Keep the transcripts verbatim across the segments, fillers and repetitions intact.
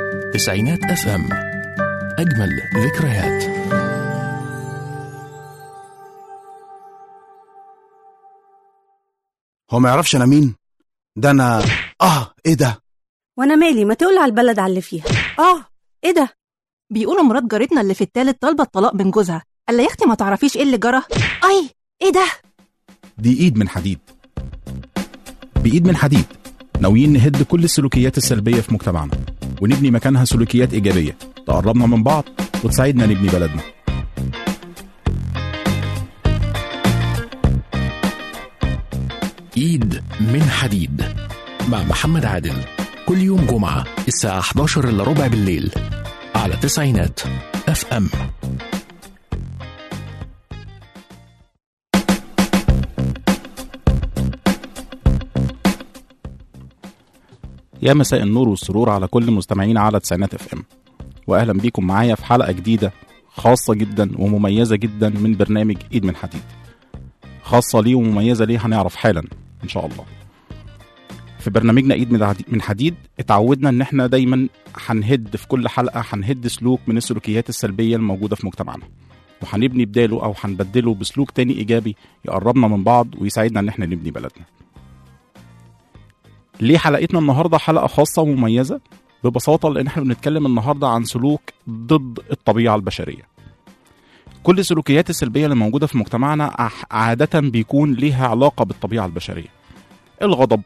تسعينات اف ام، اجمل ذكريات. هو ما يعرفش انا مين؟ ده انا اه ايه ده؟ وانا مالي؟ ما تقول على البلد على اللي فيها. اه ايه ده؟ بيقولوا مرات جارتنا اللي في التالت طالبه الطلاق من جوزها. قال يا اختي ما تعرفيش ايه اللي جرى؟ اي ايه ده؟ دي ايد من حديد. بايد من حديد ناويين نهد كل السلوكيات السلبيه في مجتمعنا ونبني مكانها سلوكيات ايجابيه تقربنا من بعض وتساعدنا نبني بلدنا. ايد من حديد مع محمد عادل، كل يوم جمعة الساعة حداشر إلا ربع بالليل على تسعينات اف ام. يا مساء النور والسرور على كل مستمعين على تسعينات اف ام، واهلا بيكم معايا في حلقة جديدة خاصة جدا ومميزة جدا من برنامج ايد من حديد. خاصة ليه ومميزة ليه هنعرف حالا ان شاء الله. في برنامجنا ايد من حديد اتعودنا ان احنا دايما هنهد في كل حلقة هنهد سلوك من السلوكيات السلبية الموجودة في مجتمعنا، وهنبني بداله او هنبدله بسلوك تاني ايجابي يقربنا من بعض ويساعدنا ان احنا نبني بلدنا. ليه حلقتنا النهاردة حلقة خاصة ومميزة؟ ببساطة لان احنا بنتكلم النهاردة عن سلوك ضد الطبيعة البشرية. كل السلوكيات السلبية اللي موجودة في مجتمعنا عادة بيكون ليها علاقة بالطبيعة البشرية. الغضب،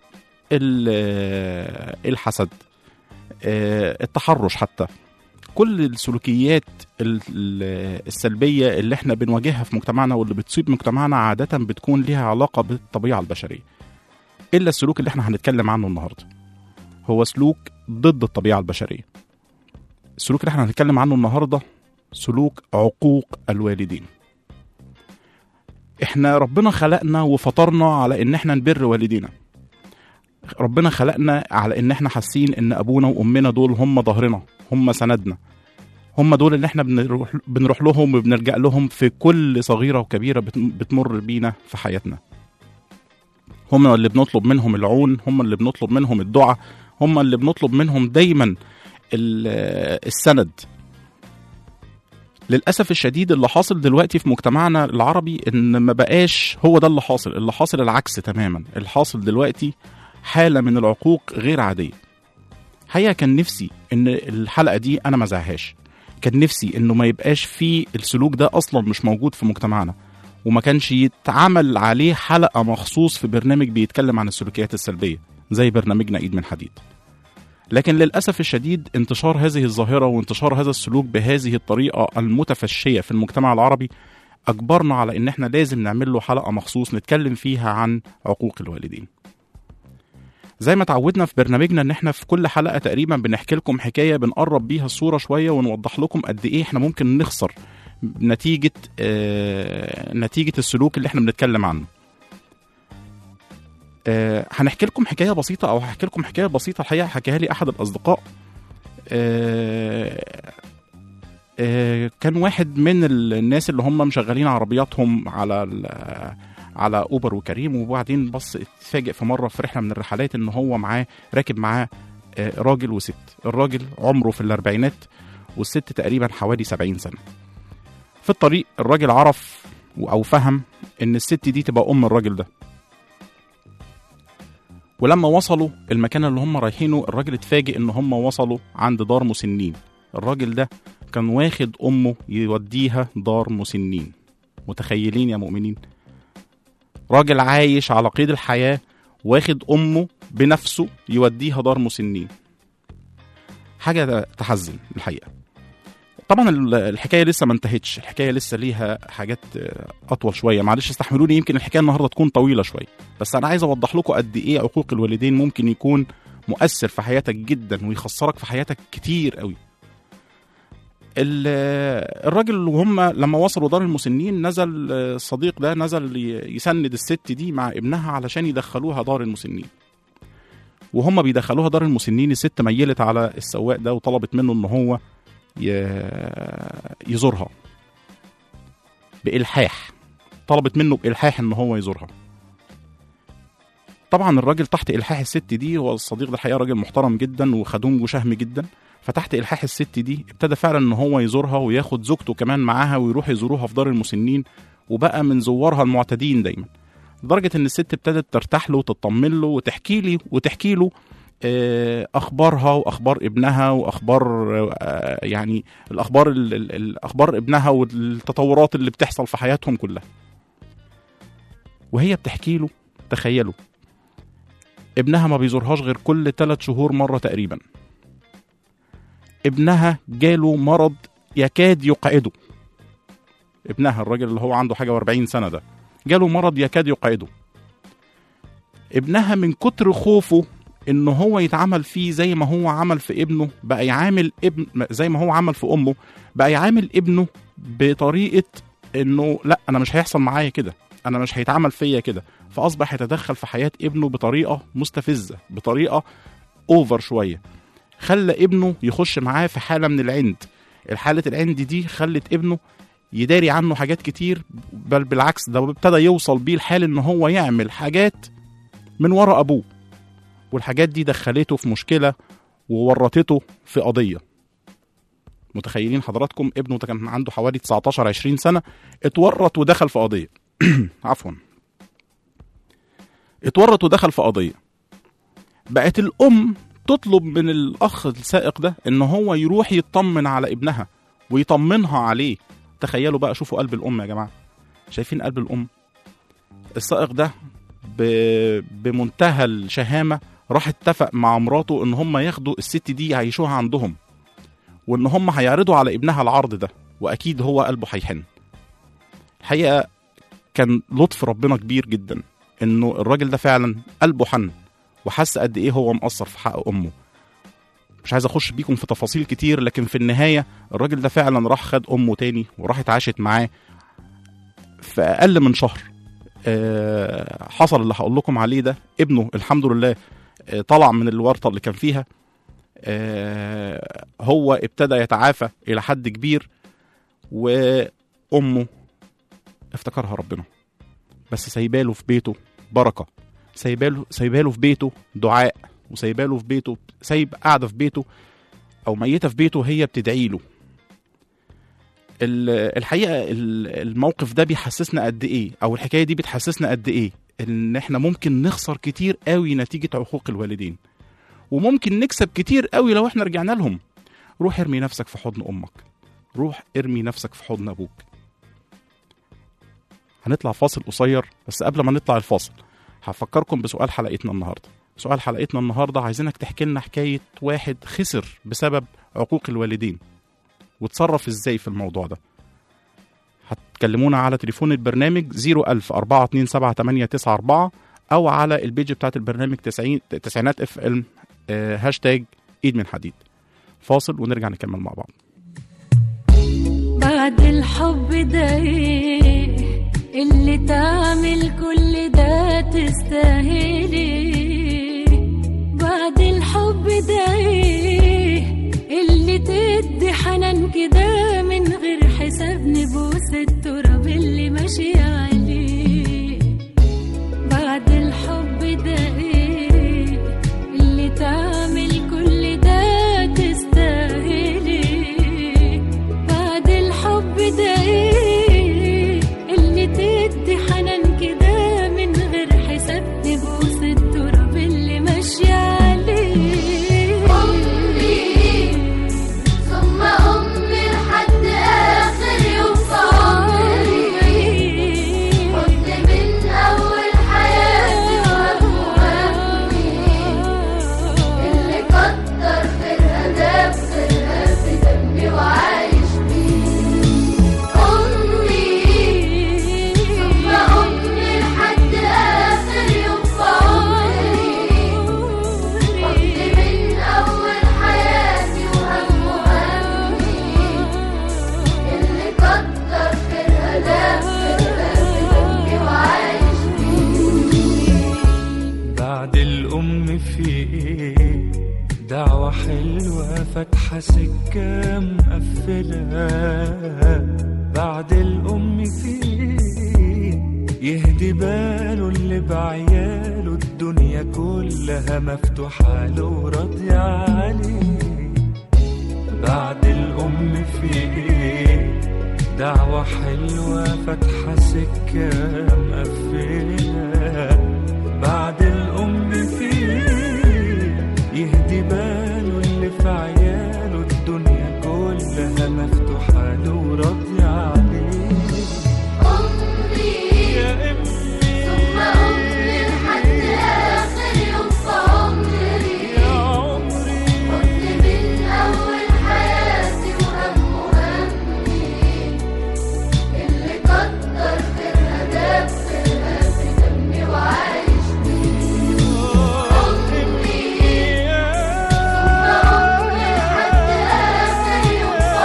الحسد، التحرش، حتى كل السلوكيات السلبية اللي احنا بنواجهها في مجتمعنا واللي بتصيب مجتمعنا عادة بتكون ليها علاقة بالطبيعة البشرية. إلا السلوك اللي احنا هنتكلم عنه النهاردة هو سلوك ضد الطبيعة البشرية. السلوك اللي احنا هنتكلم عنه النهاردة سلوك عقوق الوالدين. احنا ربنا خلقنا وفطرنا على ان احنا نبر والدينا. ربنا خلقنا على ان احنا حاسين ان ابونا وامنا دول هم ظهرنا، هم سندنا، هم دول اللي احنا بنروح, بنروح لهم وبنرجع لهم في كل صغيرة وكبيرة بتمر بينا في حياتنا. هم اللي بنطلب منهم العون، هم اللي بنطلب منهم الدعاء، هم اللي بنطلب منهم دايما السند. للأسف الشديد اللي حاصل دلوقتي في مجتمعنا العربي ان ما بقاش هو ده اللي حاصل، اللي حاصل العكس تماما. الحاصل دلوقتي حالة من العقوق غير عادية. حقيقة كان نفسي ان الحلقة دي انا ما زعهاش، كان نفسي انه ما يبقاش فيه السلوك ده اصلا مش موجود في مجتمعنا، وما كانش يتعمل عليه حلقة مخصوص في برنامج بيتكلم عن السلوكيات السلبية زي برنامجنا ايد من حديد. لكن للأسف الشديد انتشار هذه الظاهرة وانتشار هذا السلوك بهذه الطريقة المتفشية في المجتمع العربي أجبرنا على إن احنا لازم نعمل له حلقة مخصوص نتكلم فيها عن عقوق الوالدين. زي ما تعودنا في برنامجنا إن احنا في كل حلقة تقريبا بنحكي لكم حكاية بنقرب بيها الصورة شوية ونوضح لكم قد إيه احنا ممكن نخسر نتيجة آه نتيجة السلوك اللي احنا بنتكلم عنه. أه هنحكي لكم حكاية بسيطة أو هحكي لكم حكاية بسيطة الحقيقة حكاها لي أحد الأصدقاء. أه أه كان واحد من الناس اللي هم مشغلين عربياتهم على على أوبر وكريم، وبعدين بص اتفاجئ في مرة في رحلة من الرحلات إن هو معاه راكب معاه أه راجل وست. الراجل عمره في الأربعينات والست تقريبا حوالي سبعين سنة. في الطريق الراجل عرف أو فهم إن الست دي تبقى أم الراجل ده، ولما وصلوا المكان اللي هم رايحينه الراجل اتفاجئ ان هم وصلوا عند دار مسنين. الراجل ده كان واخد امه يوديها دار مسنين. متخيلين يا مؤمنين؟ راجل عايش على قيد الحياة واخد امه بنفسه يوديها دار مسنين. حاجة تحزن الحقيقة. طبعا الحكاية لسه ما انتهتش، الحكاية لسه ليها حاجات أطول شوية. معلش استحملوني، يمكن الحكاية النهاردة تكون طويلة شوية، بس أنا عايز أوضح لكم قد إيه عقوق الوالدين ممكن يكون مؤثر في حياتك جدا ويخسرك في حياتك كتير قوي. الراجل وهم لما وصلوا دار المسنين نزل الصديق ده نزل يسند الست دي مع ابنها علشان يدخلوها دار المسنين. وهم بيدخلوها دار المسنين الست ميلت على السواق ده وطلبت منه إن هو يزورها بإلحاح. طلبت منه بإلحاح إن هو يزورها. طبعا الراجل تحت إلحاح الست دي، والصديق ده الحقيقة راجل محترم جدا وخدوم وشهم جدا، فتحت إلحاح الست دي ابتدى فعلا ان هو يزورها وياخد زوجته كمان معاها ويروح يزوروها في دار المسنين، وبقى من زوارها المعتدين دايما، لدرجة ان الست ابتدت ترتاح له وتطمن له وتحكي لي وتحكي له اخبارها واخبار ابنها واخبار يعني الاخبار الاخبار ابنها والتطورات اللي بتحصل في حياتهم كلها. وهي بتحكي له، تخيلوا ابنها ما بيزورهاش غير كل ثلاث شهور مرة تقريبا. ابنها جاله مرض يكاد يقعده، ابنها الراجل اللي هو عنده حاجة واربعين سنة ده جاله مرض يكاد يقعده. ابنها من كتر خوفه انه هو يتعامل فيه زي ما هو عمل في ابنه، بقى يعامل ابن زي ما هو عمل في امه، بقى يعامل ابنه بطريقة انه لا انا مش هيحصل معايا كده، انا مش هيتعامل فيا كده. فاصبح يتدخل في حياة ابنه بطريقة مستفزة، بطريقة اوفر شوية، خلى ابنه يخش معاه في حالة من العند. الحالة العند دي خلت ابنه يداري عنه حاجات كتير، بل بالعكس ده ابتدى يوصل بيه الحال ان هو يعمل حاجات من ورا ابوه، والحاجات دي دخلته في مشكلة وورطته في قضية. متخيلين حضراتكم ابنه كان عنده حوالي تسعتاشر عشرين سنة اتورط ودخل في قضية عفوا اتورط ودخل في قضية. بقت الأم تطلب من الأخ السائق ده إن هو يروح يطمن على ابنها ويطمنها عليه. تخيلوا بقى، شوفوا قلب الأم يا جماعة، شايفين قلب الأم؟ السائق ده بمنتهى الشهامة راح اتفق مع مراته إن هم ياخدوا الست دي يعيشوها عندهم، وإن هم هيعرضوا على ابنها العرض ده، وأكيد هو قلبه هيحن. الحقيقة كان لطف ربنا كبير جدا إنه الراجل ده فعلا قلبه حن وحس قد إيه هو مقصر في حق أمه. مش عايز أخش بيكم في تفاصيل كتير، لكن في النهاية الراجل ده فعلا راح خد أمه تاني وراح اتعاشت معاه في أقل من شهر. أه حصل اللي هقول لكم عليه ده. ابنه الحمد لله أه طلع من الورطة اللي كان فيها. أه هو ابتدى يتعافى إلى حد كبير، وأمه افتكرها ربنا، بس سايباله في بيته بركة، سايباله سايباله في بيته دعاء، وسايباله في بيته، سايب قاعدة في بيته أو ميتة في بيته هي بتدعي له. الحقيقة الموقف ده بيحسسنا قد إيه، أو الحكاية دي بتحسسنا قد إيه إن إحنا ممكن نخسر كتير قوي نتيجة عقوق الوالدين، وممكن نكسب كتير قوي لو إحنا رجعنا لهم. روح ارمي نفسك في حضن أمك، روح ارمي نفسك في حضن أبوك. هنطلع فاصل قصير، بس قبل ما نطلع الفاصل هفكركم بسؤال حلقتنا النهاردة. سؤال حلقتنا النهاردة عايزينك تحكي لنا حكاية واحد خسر بسبب عقوق الوالدين، وتصرف ازاي في الموضوع ده. هتكلمونا على تليفون البرنامج صفر ألف أربعة اتنين سبعة تمانية تسعة أربعة، أو على البيج بتاعت البرنامج تسعينات اف ام آه هاشتاج ايد من حديد. فاصل ونرجع نكمل مع بعض. بعد الحب ده ايه اللي تعمل كل ده تستاهلي؟ بعد الحب ده ايه اللي تدي حنان كده من غير حساب نبوس التراب اللي ماشي عليه؟ بعد الحب ده ايه اللي تعمل كل ده تستاهلي؟ بعد الحب ده ايه اللي تدي حنان كده من غير حساب نبوس التراب اللي ماشي عليه؟ أمي ثم أمي لحد آخر يوم في عمري، كنت من أول حياتي وهمي اللي كتر خيرها ده بخيرها في دمي وعايش بيه. أمي ثم أمي لحد آخر يوم في عمري، كنت من أول حياتي وهم وهمي اللي كتر خيرها ده بخيرها في دمي وعايش بيه. بعد الأم في إيه؟ دعوة حلوة فاتحة سكة مقفلة. بعد الأم في إيه؟ يهدي باله اللي بعياله الدنيا كلها مفتوحة له وراضية عليه. بعد الأم في إيه؟ دعوة حلوة فاتحة سكة مقفلة. بعد الأم في إيه؟ يهدي باله اللي في عياله الدنيا كلها مفتوحة له وراضية عليه. أمي يا أمي ثم أمي لحد آخر يوم في عمري. يا عمري حزن من أول حياتي وهم همي اللي كتر خيرها داب خيرها في دمي وعايش بيه. أمي ثم أمي لحد آخر يوم في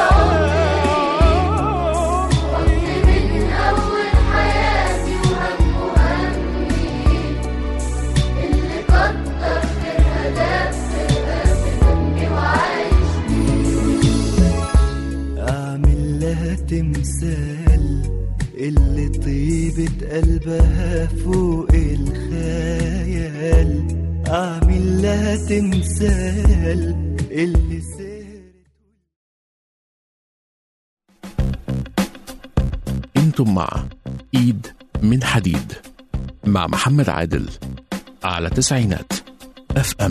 عمري. حزن من أول حياتي وهم همي اللي كتر خيرها داب خيرها في دمي وعايش أعمل لها تمثال اللي طيبة قلبها فوق الخيال. أعمل لها تمثال اللي سهرت. انتم مع ايد من حديد مع محمد عادل على تسعينات اف ام.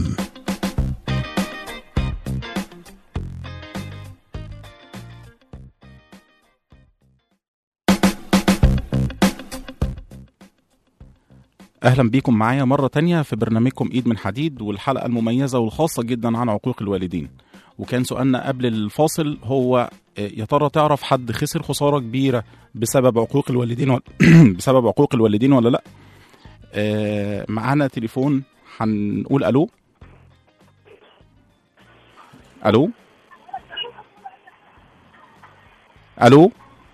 اهلا بيكم معايا مره تانية في برنامجكم ايد من حديد، والحلقه المميزه والخاصه جدا عن عقوق الوالدين. وكان سؤالنا قبل الفاصل هو يا ترى تعرف حد خسر خساره كبيره بسبب عقوق الوالدين ولا بسبب عقوق الوالدين ولا لا؟ آه معانا تليفون، هنقول الو. الو الو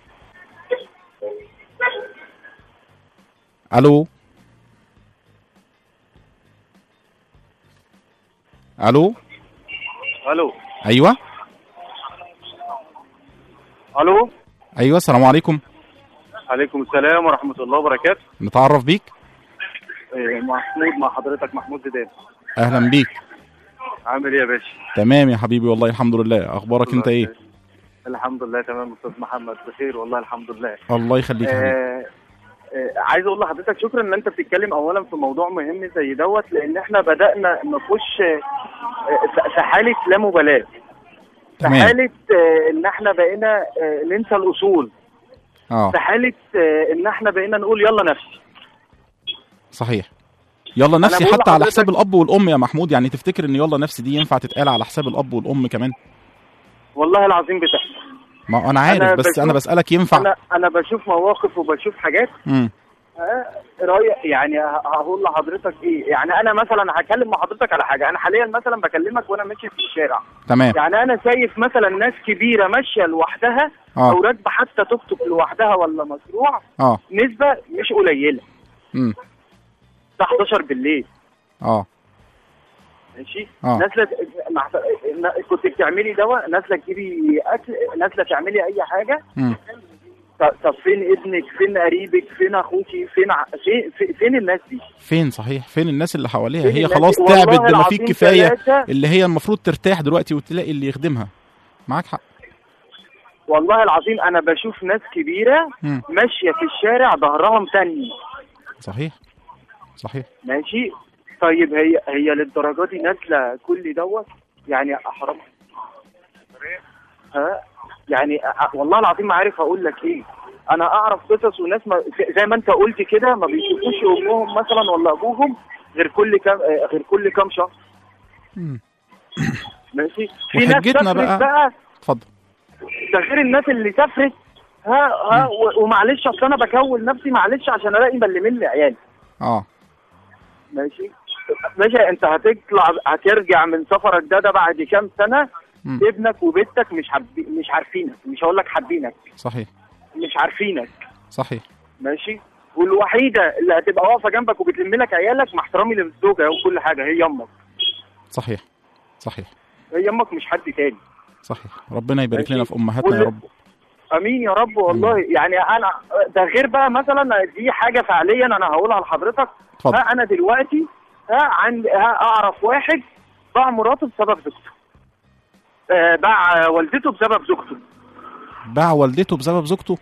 الو الو الو ايوه الو ايوه السلام عليكم. عليكم السلام ورحمه الله وبركاته. نتعرف بيك. إيه، محمود مع حضرتك، محمود زيدان. اهلا بيك. عامل ايه يا باشا؟ تمام يا حبيبي والله الحمد لله. اخبارك انت ايه؟ الحمد لله تمام استاذ محمد، بخير والله الحمد لله. الله يخليك يا حبيبي. آه آه عايز اقول لحضرتك شكرا ان انت بتتكلم اولا في موضوع مهم زي دوت، لان احنا بدانا نخش آه في حاله لا مبالاه، في تمام. حاله آه ان احنا بقينا آه ننسى الاصول، اه في حاله آه ان احنا بقينا نقول يلا نفسي. صحيح. يلا نفسي بقول حتى على لحضرتك- حساب الاب والام يا محمود، يعني تفتكر ان يلا نفسي دي ينفع تتقال على حساب الاب والام كمان؟ والله العظيم بتحصل. ما انا عارف أنا بس بشوف- انا بسالك ينفع. انا انا بشوف مواقف وبشوف حاجات امم آه، رايح يعني ه- هقول لحضرتك ايه. يعني انا مثلا هكلم مع حضرتك على حاجه، انا حاليا مثلا بكلمك وانا ماشي في الشارع، تمام. يعني انا شايف مثلا ناس كبيره ماشيه لوحدها اه او راكبه حتى توك توك لوحدها ولا مشروع، اه نسبه مش قليله، امم الساعه حداشر بالليل اه ماشي. اه نازله مع... كنت بتعملي دواء، نازله تجيبي اكل، نازله تعملي اي حاجه. امم ط- طب فين ابنك، فين قريبك، فين اخوكي، فين ع... فين في- فين الناس دي؟ فين صحيح؟ فين الناس اللي حواليها؟ فين هي الناس خلاص دي؟ والله تعبت بما فيه العظيم الكفايه، ثلاثة. اللي هي المفروض ترتاح دلوقتي وتلاقي اللي يخدمها. معاك حق. والله العظيم انا بشوف ناس كبيره مم. ماشيه في الشارع ظهرها متني، صحيح صحيح. ماشي. طيب هي هي للدرجه دي نازله كل دوت؟ يعني حرام. ها يعني أ- والله العظيم ما عارف اقول لك ايه. انا اعرف قصص وناس ما زي ما انت قلت كده ما بيشوفوش امهم مثلا ولا ابوهم غير كل كام آه، غير كل كام شهر، مم. ماشي. في ناس وحجتنا سافرت بقى- بقى، اتفضل. ده غير الناس اللي سافرت. ها ها و- ومعلش اصل انا بكون نفسي معلش عشان الاقي ملمين لي عيالي، اه ماشي. ماشي انت هتطلع هترجع من سفرك ده ده بعد كام سنه، مم. ابنك وبنتك مش حبي مش عارفينك، مش هقول لك حابينك، صحيح مش عارفينك، صحيح. ماشي. والوحيده اللي هتبقى واقفه جنبك وبتلم لك عيالك، مع احترامي للزوجه وكل حاجه، هي امك. صحيح صحيح هي امك مش حد تاني. صحيح. ربنا يبارك ماشي. لنا في امهاتنا يا وال- رب. امين يا رب والله. يعني انا ده غير بقى مثلا دي حاجه فعليا انا هقولها لحضرتك. اتفضل. ها انا دلوقتي ها عند ها اعرف واحد ضاع مراته بسبب زوجته. آه باع والدته بسبب زوجته. باع والدته بسبب زوجته؟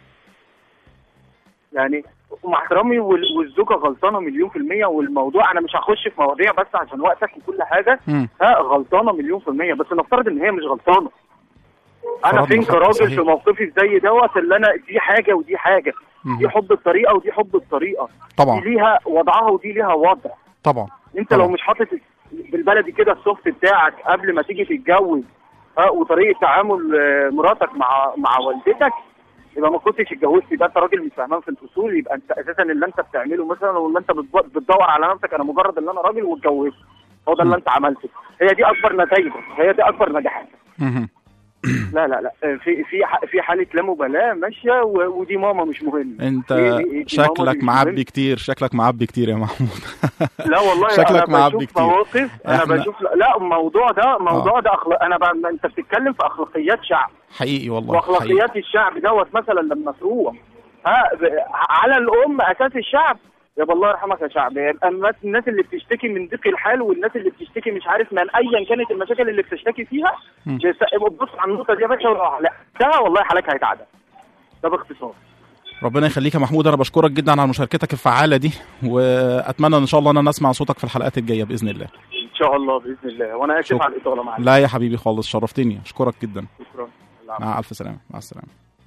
يعني مع احترامي وال- والزوجه غلطانه مليون في الميه، والموضوع انا مش هخش في مواضيع بس عشان وقتك وكل حاجه. مم. ها غلطانه مليون في الميه، بس نفترض ان هي مش غلطانه. انا فرضنا فين فرض كراجل صحيح. في موقفي زي دوت اللي انا دي حاجه ودي حاجه، مم. دي حب الطريقه ودي حب الطريقه، طبعا دي ليها وضعها ودي ليها وضع. طبعا انت طبعا. لو مش حاطط بالبلدي كده السوفت بتاعك قبل ما تيجي تتجوز، ها وطريقه تعامل آه، مراتك مع مع والدتك، يبقى ما كنتش اتجوزت. يبقى انت راجل مش فاهمان في الاصول، يبقى انت اساسا اللي انت بتعمله مثلا واللي انت بتب- بتدور على نفسك انا مجرد ان انا راجل واتجوزت، هو ده اللي انت عملته. هي دي اكبر نتائجك، هي دي اكبر نجاحاتك. مهم. لا لا لا في في ح- في حاله لا مبالاه ماشيه، و- ودي ماما مش مهم. انت إيه- إيه- إيه، دي ماما دي شكلك مش معبي مهم. كتير، شكلك معبي كتير يا محمود. لا والله شكلك انا معبي بشوف كتير. مواقف، انا احنا- بشوف لا الموضوع ده موضوع آه. ده أخلاق. انا ب... انت بتتكلم في اخلاقيات شعب، حقيقي والله حقيقي. واخلاقيات الشعب دوت مثلا لما تروح ها ب... على الام اساس الشعب، يبقى الله يرحمك يا شعب. يبقى الناس الناس اللي بتشتكي من ضيق الحال، والناس اللي بتشتكي مش عارف من ايا كانت المشاكل اللي بتشتكي فيها، مم. جس- بص على النقطه دي يا باشا وروح لا ده والله حالك هيتعدل. ده باختصار. ربنا يخليك يا محمود، انا بشكرك جدا على مشاركتك الفعاله دي، واتمنى ان شاء الله ان انا اسمع صوتك في الحلقات الجايه باذن الله. ان شاء الله باذن الله، وانا اسف شكرا. على الاطاله معاك. لا يا حبيبي خالص، شرفتني، اشكرك جدا. شكرا. مع الف سلامه. مع السلامه.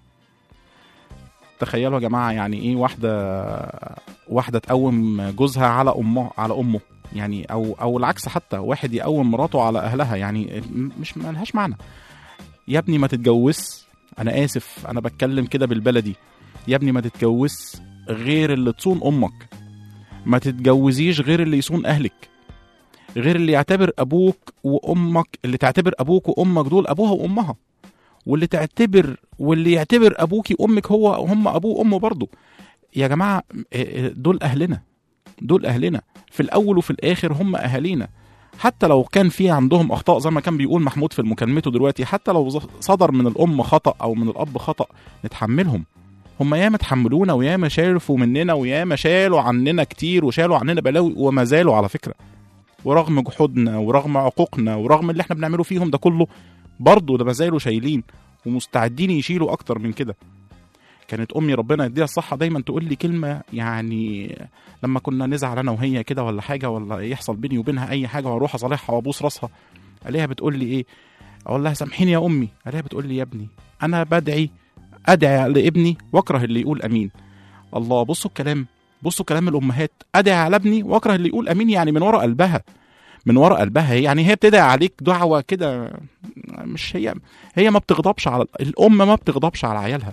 تخيلوا يا جماعه يعني ايه واحده واحده تقوم جوزها على امه على امه يعني، او او العكس، حتى واحد يقوم مراته على اهلها، يعني مش مالهاش معنى. يا ابني ما تتجوز، انا اسف انا بتكلم كده بالبلدي، يا ابني ما تتجوز غير اللي تصون امك، ما تتجوزيش غير اللي يصون اهلك، غير اللي يعتبر ابوك وامك، اللي تعتبر ابوك وامك دول ابوها وامها، واللي تعتبر واللي يعتبر ابوكي وامك هو هم ابوه وامه برضه. يا جماعه دول اهلنا، دول اهلنا في الاول وفي الاخر، هم اهالينا. حتى لو كان في عندهم اخطاء زي ما كان بيقول محمود في مكالمته دلوقتي، حتى لو صدر من الام خطا او من الاب خطا، نتحملهم. هم ياما تحملونا وياما شارفوا مننا وياما شالوا عننا كتير وشالوا عننا بلاوي وما زالوا على فكره، ورغم جحودنا ورغم عقوقنا ورغم اللي احنا بنعمله فيهم ده كله، برضه ده ما زالوا شايلين ومستعدين يشيلوا اكتر من كده. كانت امي ربنا يديها الصحه دايما تقول لي كلمه، يعني لما كنا نزعل انا وهي كده ولا حاجه، ولا يحصل بيني وبينها اي حاجه واروح اصالحها وابوس راسها، الاقيها بتقول لي ايه، اقول لها سامحيني يا امي، الاقيها بتقول لي يا ابني انا بدعي ادعي لابني واكره اللي يقول امين. الله، بصوا الكلام، بصوا كلام الامهات، ادعي على ابني واكره اللي يقول امين، يعني من ورا قلبها، من ورا قلبها، يعني هي بتدعي عليك دعوه كده، مش هي هي ما بتغضبش على الام، ما بتغضبش على عيالها.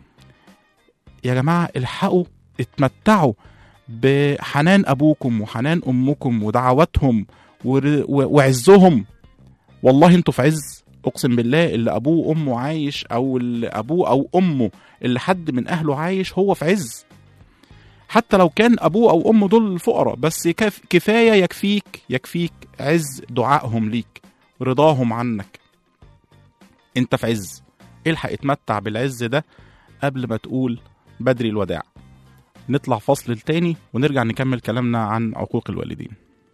يا جماعه الحقوا اتمتعوا بحنان ابوكم وحنان امكم ودعواتهم وعزهم. والله انتوا في عز، اقسم بالله اللي ابوه وامه عايش، او اللي ابوه او امه اللي حد من اهله عايش، هو في عز. حتى لو كان ابوه او امه دول الفقراء، بس كفايه يكفيك يكفيك عز دعائهم ليك، رضاهم عنك. انت في عز، الحق اتمتع بالعز ده قبل ما تقول بدري الوداع. نطلع فصل التاني ونرجع نكمل كلامنا عن عقوق الوالدين.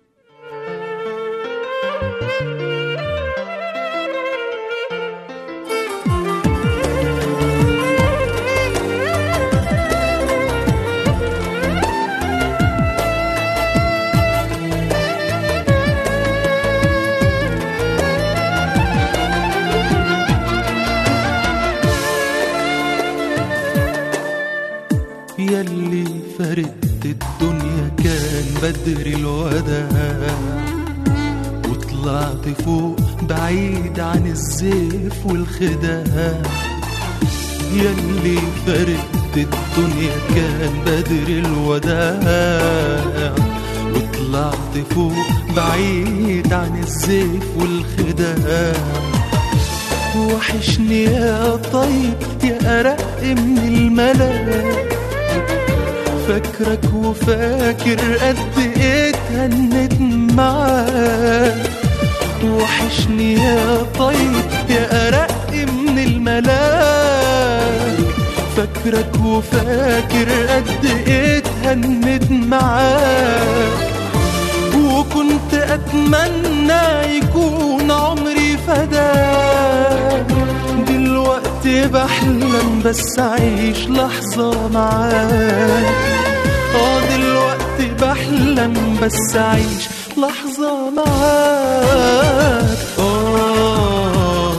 ياللي فرقت الدنيا كان بدري الوداع، وطلعت فوق بعيد عن الزيف والخداع. ياللي فرقت الدنيا كان بدري الوداع، وطلعت فوق بعيد عن الزيف والخداع. وحشني يا طيب يا أرق من الملاك، فاكرك وفاكر قد ايه اتهنت معاك. وحشني يا طيب يا أرق من الملاك، فاكرك وفاكر قد ايه اتهنت معاك. وكنت أتمنى يكون عمري فداك، بحلم بس أعيش لحظة معاك. اه دلوقتي بحلم بس أعيش لحظة معاك. آه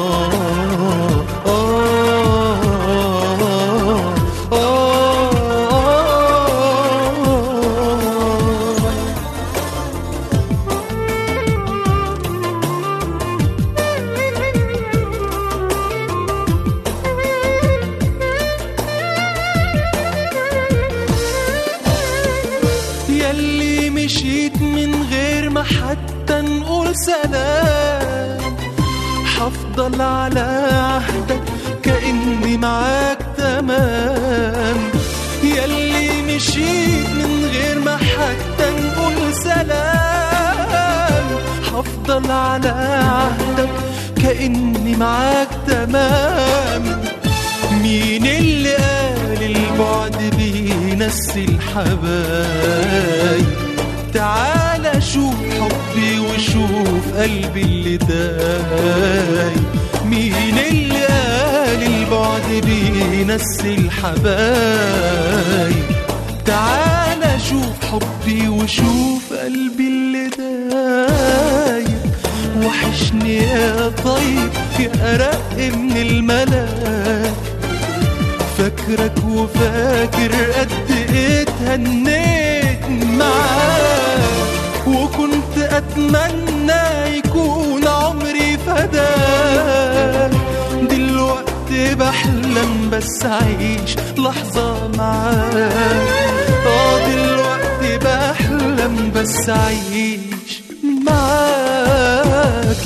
حتى نقول سلام، حفضل على عهدك كأني معاك تمام. ياللي مشيت من غير ما حتى نقول سلام، حفضل على عهدك كأني معاك تمام. مين اللي قال البعد بينسي الحبايب؟ تعال شوف حبي وشوف قلبي اللي دايب. مين اللي قال البعد بينسي الحبايب؟ تعال شوف حبي وشوف قلبي اللي دايب. وحشني يا طيب يا أرق من الملاك، فاكرك وفاكر قد ايه اتهنيت معاك. وكنت اتمنى يكون عمري فداك، دلوقتي بحلم بس اعيش لحظة معاك. اه دلوقتي بحلم بس اعيش معاك.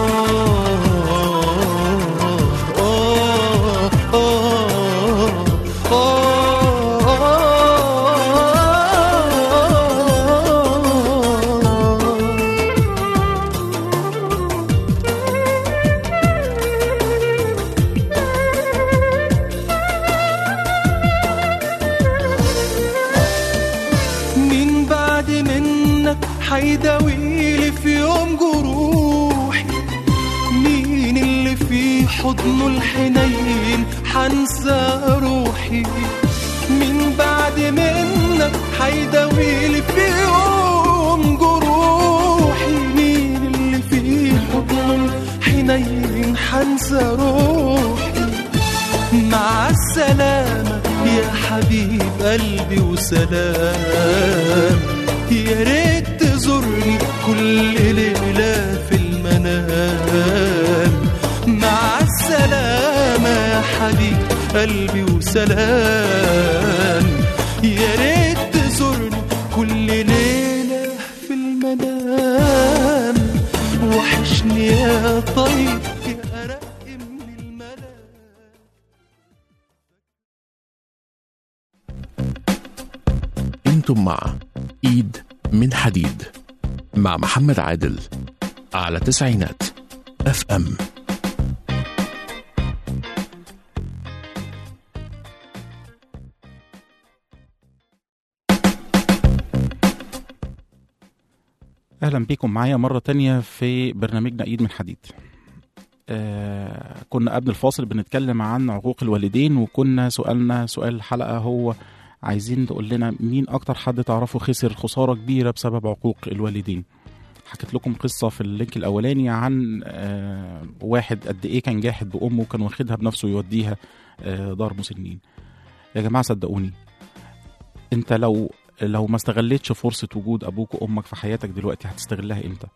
حيداويلي في يوم جروحي؟ مين اللي في حضنه الحنين حنسى روحي؟ من بعد منك حيداويلي في يوم جروحي؟ مين اللي في حضنه الحنين حنسى روحي؟ مع السلامة يا حبيب قلبي وسلام. يا ريت تزورني كل ليلة في المنام. مع السلامة يا حبيب قلبي وسلام. يا ريت تزورني كل ليلة في المنام. وحشني يا طيب يا أرق من المنام. انتم مع ايد من حديد مع محمد عادل على تسعينات اف ام. اهلا بكم معايا مرة تانية في برنامجنا ايد من حديد. آه كنا قبل الفاصل بنتكلم عن عقوق الوالدين، وكنا سؤالنا سؤال الحلقة هو عايزين تقول لنا مين اكتر حد تعرفه خسر خسارة كبيرة بسبب عقوق الوالدين. حكيت لكم قصة في اللينك الاولاني عن آه واحد قد ايه كان جاحد بامه، كان واخدها بنفسه يوديها آه دار مسنين. يا جماعة صدقوني، انت لو لو ما استغلتش فرصة وجود ابوك وامك في حياتك دلوقتي هتستغلها امتى؟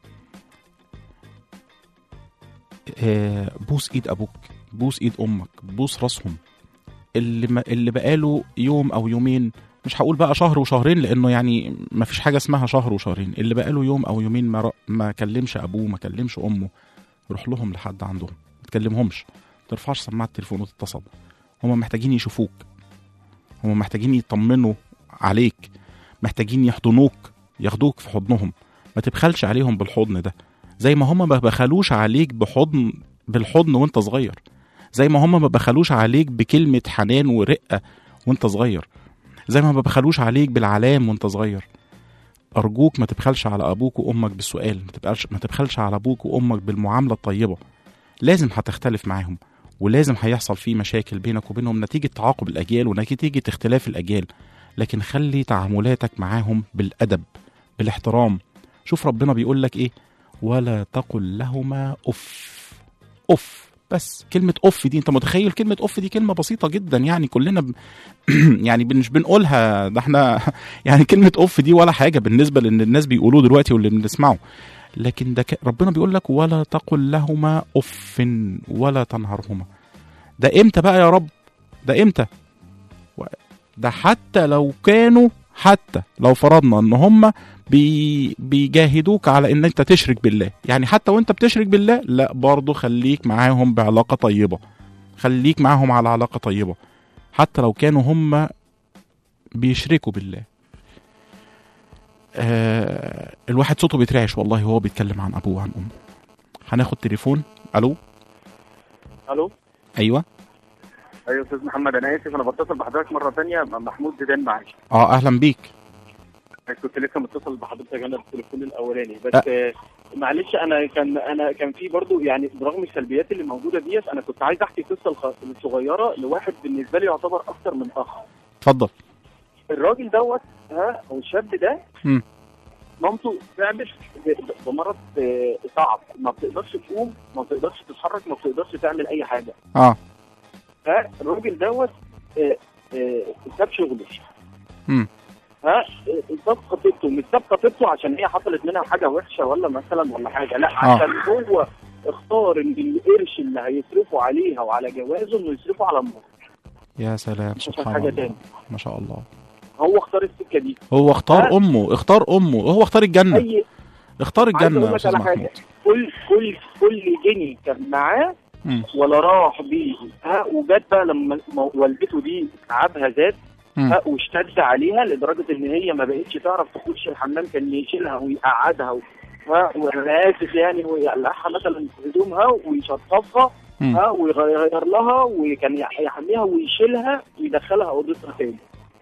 آه بوس ايد ابوك، بوس ايد امك، بوس راسهم. اللي ما اللي بقاله يوم او يومين، مش هقول بقى شهر وشهرين لانه يعني ما فيش حاجه اسمها شهر وشهرين، اللي بقاله يوم او يومين ما ما كلمش ابوه ما كلمش امه، روح لهم لحد عندهم، ما تكلمهمش، ما ترفعش سماعه التليفون وتتصل. هم محتاجين يشوفوك، هم محتاجين يطمنوا عليك، محتاجين يحضنوك، ياخدوك في حضنهم. ما تبخلش عليهم بالحضن ده، زي ما هم ما بخلوش عليك بحضن بالحضن وانت صغير، زي ما هم ما بخلوش عليك بكلمة حنان ورقة وانت صغير، زي ما ما بخلوش عليك بالعلام وانت صغير. أرجوك ما تبخلش على أبوك وأمك بالسؤال، ما تبخلش ما تبخلش على أبوك وأمك بالمعاملة الطيبة. لازم هتختلف معاهم، ولازم هيحصل فيه مشاكل بينك وبينهم نتيجة تعاقب الأجيال ونتيجة اختلاف الأجيال، لكن خلي تعاملاتك معاهم بالأدب بالاحترام. شوف ربنا بيقول لك إيه، ولا تقل لهما أف. أف بس، كلمة أف دي أنت متخيل؟ كلمة أف دي كلمة بسيطة جدا، يعني كلنا ب... يعني مش بنقولها ده احنا يعني كلمة أف دي ولا حاجة بالنسبة لأن الناس بيقولوه دلوقتي واللي بنسمعه، لكن ده ك... ربنا بيقول لك ولا تقل لهما أف ولا تنهرهما. ده امتى بقى يا رب؟ ده امتى؟ ده حتى لو كانوا، حتى لو فرضنا ان هم بي بيجاهدوك على ان انت تشرك بالله، يعني حتى وانت بتشرك بالله لا برضو خليك معاهم بعلاقة طيبة، خليك معاهم على علاقة طيبة حتى لو كانوا هم بيشركوا بالله. آه الواحد صوته بيترعش والله وهو بيتكلم عن ابوه وعن امه. هناخد تليفون. الو. الو. ايوه ايوه استاذ محمد، انا اسف انا بتصل بحضرتك مره ثانيه. محمود زيدان معاك. اه اهلا بيك. كنت لسه متصل بحضرتك انا بالتليفون الاولاني بس أه. معلش انا كان انا كان في برضو يعني برغم السلبيات اللي موجوده ديت انا كنت عايز احكي قصه صغيره لواحد بالنسبه لي يعتبر اكتر من اخ. اتفضل. الراجل دوت ها او الشاب ده م. مامته تعبت بمرض صعب، ما بتقدرش تقوم، ما بتقدرش تتحرك، ما بتقدرش تعمل اي حاجه. اه فالراجل دوت ساب شغله. امم ها ساب خطيبته، مش ساب خطيبته عشان هي حصلت منها حاجه وحشه ولا مثلا ولا حاجه، لا عشان آه. هو اختار ان القرش اللي هيصرفوا عليها وعلى جوازه انه يصرفوا على امه. يا سلام سبحان حاجة الله تاني. ما شاء الله. هو اختار السكه دي، هو اختار ها؟ امه اختار امه وهو اختار الجنه. أي... اختار الجنه يا استاذ محمود. كل كل كل جنيه كان معاه ولا راح بيه ها، وجت بقى لما والدته دي تعبها زاد ها واشتد عليها لدرجه ان هي ما بقتش تعرف تخش الحمام، كان يشيلها ويقعدها ها وانا اسف يعني ويقلعها مثلا هدومها ويشطفها ها ويغير لها وكان يحميها ويشيلها ويدخلها اوضتها تاني.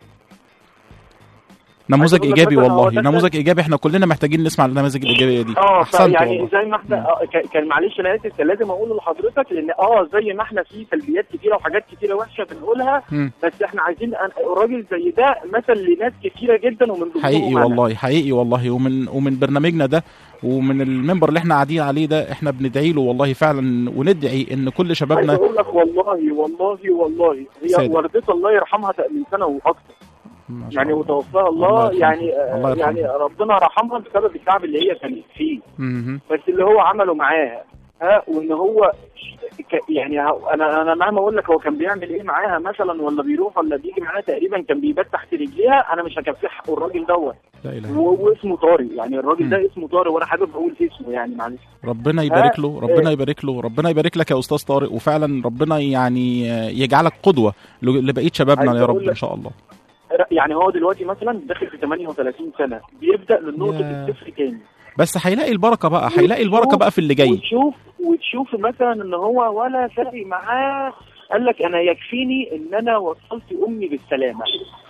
نموذج ايجابي والله، نموذج ايجابي. احنا كلنا محتاجين نسمع النماذج الايجابيه دي. اه يعني زي ما احنا آه كان معلش انا اسف كان لازم اقول لحضرتك لان اه زي ما احنا في سلبيات كتيره وحاجات كتيره وحشه بنقولها م. بس احنا عايزين راجل زي ده مثل لناس كتيره جدا ومن ضمنهم حقيقي والله حقيقي والله ومن ومن برنامجنا ده ومن المنبر اللي احنا قاعدين عليه ده احنا بندعي له والله فعلا وندعي ان كل شبابنا. عايز اقول لك والله والله والله هي والدتي الله يرحمها من سنه واكثر يعني وتوفاها الله, الله يعني الله يعني ربنا رحمها بسبب التعب اللي هي كانت فيه. م- بس اللي هو عمله معاها ها وان هو يعني انا انا مهما اقول لك هو كان بيعمل ايه معاها مثلا ولا بيروح ولا بيجي معاها تقريبا كان بيبات تحت رجليها. انا مش هكفيه حق الراجل دوت واسمه طارق يعني الراجل م. ده اسمه طارق وانا حابب اقول اسمه يعني معلش. ربنا يبارك له ربنا يبارك له ربنا يبارك لك يا استاذ طارق وفعلا ربنا يعني يجعلك قدوه لبقيه شبابنا يا رب ان شاء الله. يعني هو دلوقتي مثلا داخل في ثمانية وثلاثين سنه بيبدا من نقطه الصفر تاني بس هيلاقي البركه بقى هيلاقي البركه بقى في اللي جاي. وتشوف وتشوف مثلا ان هو ولا فارق معاه قال لك انا يكفيني ان انا وصلت امي بالسلامه.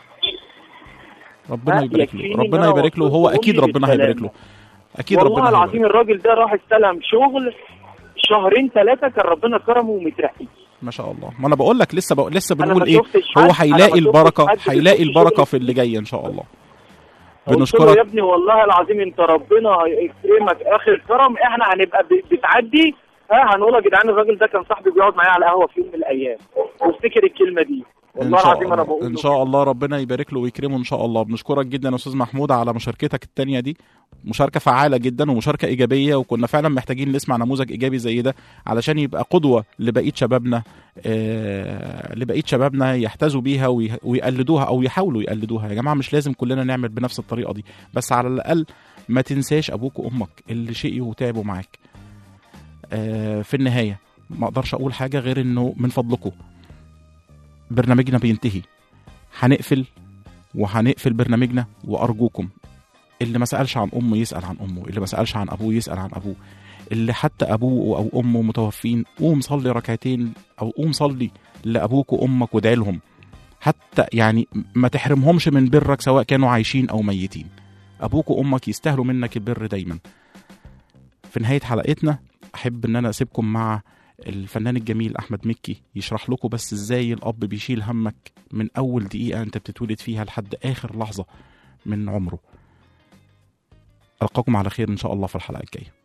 ربنا يبارك له ربنا يبارك له وهو اكيد ربنا هيبارك له اكيد ربنا والله العظيم. الراجل ده راح استلم شغل شهرين ثلاثه كان ربنا كرمه ومترقي ما شاء الله. ما انا بقول لك لسه بقول لسه بنقول ايه هو هيلاقي البركه هيلاقي البركه في اللي جاي ان شاء الله. بنشكرك يا ابني والله العظيم انت ربنا يكرمك اخر كرم. احنا هنبقى بتعدي ها هنقول يا جدعان الراجل ده كان صاحبي بيقعد معايا على القهوه في يوم من الايام وافتكر الكلمه دي والله العظيم انا بقول ان شاء الله ربنا يبارك له ويكرمه ان شاء الله. بنشكرك جدا يا استاذ محمود على مشاركتك الثانيه دي، مشاركه فعاله جدا ومشاركه ايجابيه وكنا فعلا محتاجين نسمع نموذج ايجابي زي ده علشان يبقى قدوه لبقيه شبابنا آه لبقيه شبابنا يحتذوا بيها ويقلدوها او يحاولوا يقلدوها. يا جماعه مش لازم كلنا نعمل بنفس الطريقه دي بس على الاقل ما تنساش ابوك وامك اللي شقيوا وتعبوا معاك. آه في النهايه ما اقدرش اقول حاجه غير انه من فضلكم برنامجنا بينتهي، هنقفل وهنقفل برنامجنا وارجوكم اللي ما سألش عن امه يسأل عن امه، اللي ما سألش عن ابوه يسأل عن ابوه، اللي حتى ابوه او امه متوفين قوم صلي ركعتين او قوم صلي لابوك وامك وادعي لهم حتى يعني ما تحرمهمش من برك سواء كانوا عايشين او ميتين. ابوك وامك يستاهلوا منك البر دايما. في نهاية حلقتنا احب ان انا اسيبكم مع الفنان الجميل أحمد مكي يشرح لكم بس إزاي الأب بيشيل همك من أول دقيقة أنت بتتولد فيها لحد آخر لحظة من عمره. ألقاكم على خير إن شاء الله في الحلقة الجاية.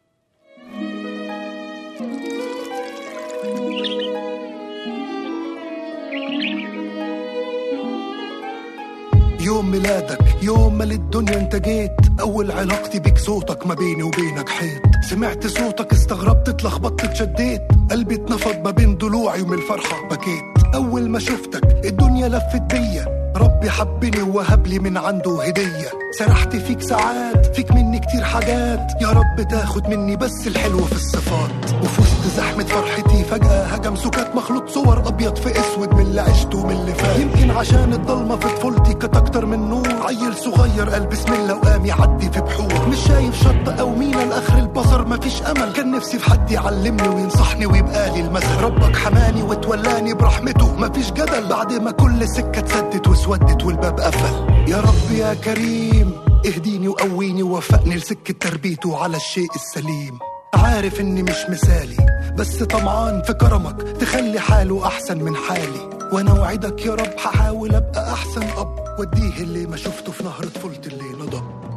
يوم ميلادك يوم ما للدنيا انت جيت، اول علاقتي بيك صوتك ما بيني وبينك حيط، سمعت صوتك استغربت اتلخبطت اتشديت، قلبي اتنفض ما بين ضلوعي ومن الفرحة بكيت، اول ما شفتك الدنيا لفت بيا، ربي حبني ووهب لي من عنده هدية، سرحت فيك ساعات فيك مني كتير حاجات، يا رب تاخد مني بس الحلو في الصفات، وفي وسط زحمة فرحتي فجأة هجم سكات مخلوط صور ابيض في اسود من اللي عشته ومن اللي فات، يمكن عشان الضلمة في طفولتي كانت اكتر من نور، عيل صغير قال بسم الله وقام يعدي في بحور، مش شايف شط او مينا لاخر البصر مفيش امل، كان نفسي في حد يعلمني وينصحني ويبقى لي المثل، ربك حماني وتولاني برحمته مفيش جدل، بعد ما كل سكة اتسدت واسودت والباب قفل، يا رب يا كريم اهديني وقويني ووفقني لسكة تربيته على الشيء السليم، عارف اني مش مثالي بس طمعان في كرمك تخلي حاله احسن من حالي، وانا وعدك يا رب هحاول ابقى احسن اب، وديه اللي ما شفته في نهر طفولتي اللي نضب.